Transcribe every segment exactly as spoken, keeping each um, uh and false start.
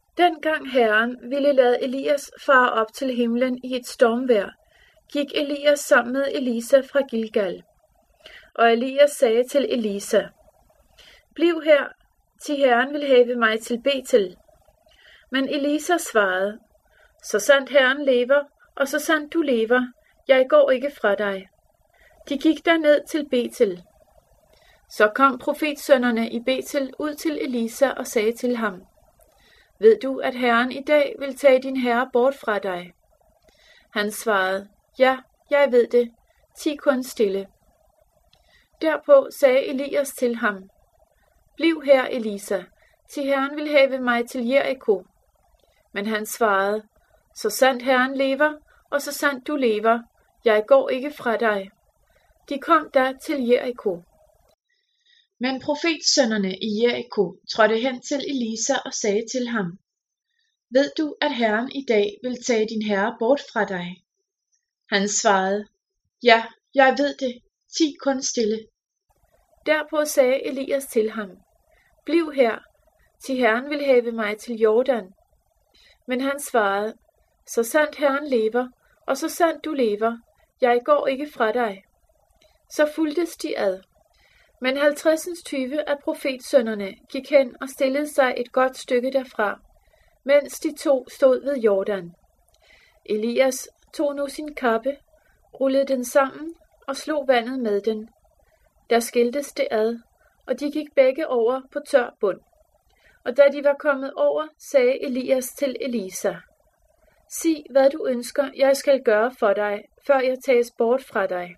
Dengang Herren ville lade Elias fare op til himlen i et stormvejr, gik Elias sammen med Elisa fra Gilgal. Og Elias sagde til Elisa: Bliv her, til Herren vil have mig til Betel. Men Elisa svarede: Så sandt Herren lever, og så sandt du lever, jeg går ikke fra dig. De gik derned til Betel. Så kom profetsønnerne i Betel ud til Elisa og sagde til ham: Ved du, at Herren i dag vil tage din herre bort fra dig? Han svarede: Ja, jeg ved det. Ti kun stille. Derpå sagde Elias til ham: Bliv her, Elisa, til Herren vil have mig til Jericho. Men han svarede: Så sandt Herren lever, og så sandt du lever, jeg går ikke fra dig. De kom da til Jericho. Men profetsønnerne i Jericho trådte hen til Elisa og sagde til ham: Ved du, at Herren i dag vil tage din herre bort fra dig? Han svarede: Ja, jeg ved det. Ti kun stille. Derpå sagde Elias til ham: Bliv her, til Herren vil have mig til Jordan. Men han svarede: Så sandt Herren lever, og så sandt du lever, jeg går ikke fra dig. Så fulgtes de ad. Men halvtredsens tyve af profetsønnerne gik hen og stillede sig et godt stykke derfra, mens de to stod ved Jordan. Elias tog nu sin kappe, rullede den sammen og slog vandet med den. Der skiltes det ad, og de gik begge over på tør bund. Og da de var kommet over, sagde Elias til Elisa: Sig, hvad du ønsker, jeg skal gøre for dig, før jeg tages bort fra dig.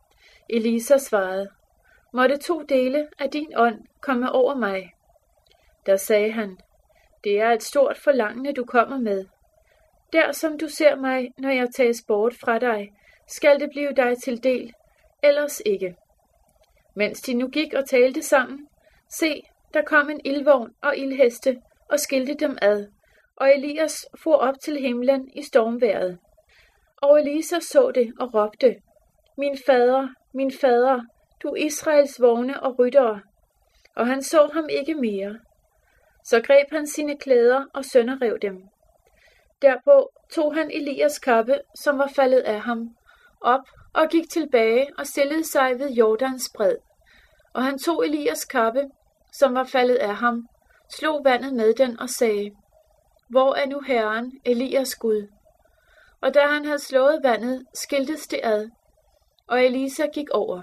Elisa svarede: Måtte to dele af din ånd komme over mig. Der sagde han: Det er et stort forlangende, du kommer med. Der som du ser mig, når jeg tages bort fra dig, skal det blive dig til del, ellers ikke. Mens de nu gik og talte sammen, se, der kom en ildvogn og ildheste og skilte dem ad, og Elias for op til himlen i stormvejret. Og Elisa så det og råbte: Min fader, min fader, du Israels vogne og ryttere. Og han så ham ikke mere. Så greb han sine klæder og sønderrev dem. Derpå tog han Elias kappe, som var faldet af ham, op og gik tilbage og stillede sig ved Jordans bred. Og han tog Elias kappe, som var faldet af ham, slog vandet med den og sagde: Hvor er nu Herren, Elias Gud? Og da han havde slået vandet, skiltes det ad, og Elisa gik over.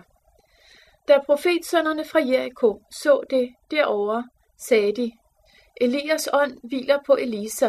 Da profetsønnerne fra Jericho så det derovre, sagde de: Elias ånd hviler på Elisa.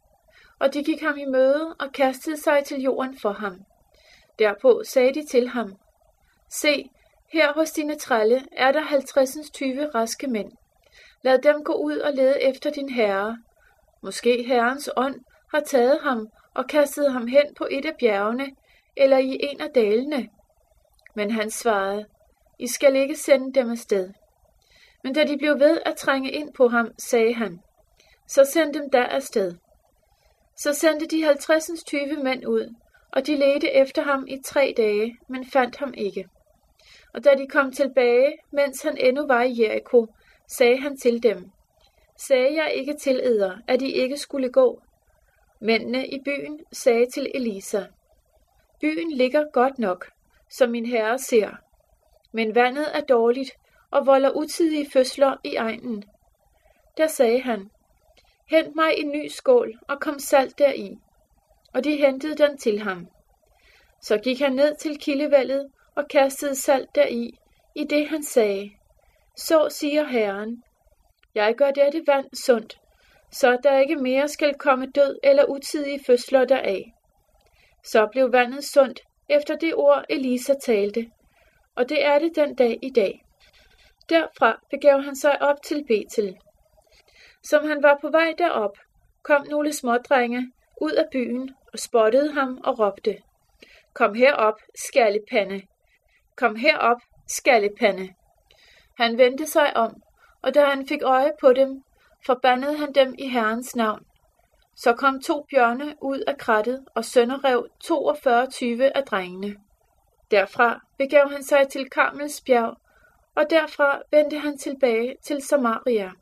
Og de gik ham i møde og kastede sig til jorden for ham. Derpå sagde de til ham: Se, her hos dine trælle er der halvtredsens tyve raske mænd. Lad dem gå ud og lede efter din herre. Måske Herrens ånd har taget ham og kastet ham hen på et af bjergene eller i en af dalene. Men han svarede: I skal ikke sende dem afsted. Men da de blev ved at trænge ind på ham, sagde han: Så send dem da afsted. Så sendte de halvtredsens tyve mænd ud, og de ledte efter ham i tre dage, men fandt ham ikke. Og da de kom tilbage, mens han endnu var i Jericho, sagde han til dem: Sagde jeg ikke til eder, at I ikke skulle gå? Mændene i byen sagde til Elisa: Byen ligger godt nok, som min herre ser, men vandet er dårligt og volder utidige fødsler i egnen. Der sagde han: Hent mig en ny skål og kom salt deri. Og de hentede den til ham. Så gik han ned til kildevældet og kastede salt deri, i det han sagde: Så siger Herren: Jeg gør dette vand sundt, så der ikke mere skal komme død eller utidige fødsler deraf. Så blev vandet sundt efter det ord Elisa talte, og det er det den dag i dag. Derfra begav han sig op til Betel. Som han var på vej derop, kom nogle smådrenge ud af byen og spottede ham og råbte: Kom herop, skallepande! Kom herop, skallepande! Han vendte sig om, og da han fik øje på dem, forbandede han dem i Herrens navn. Så kom to bjørne ud af krattet og sønderrev toogfyrre tyve af drengene. Derfra begav han sig til Karmels bjerg, og derfra vendte han tilbage til Samaria.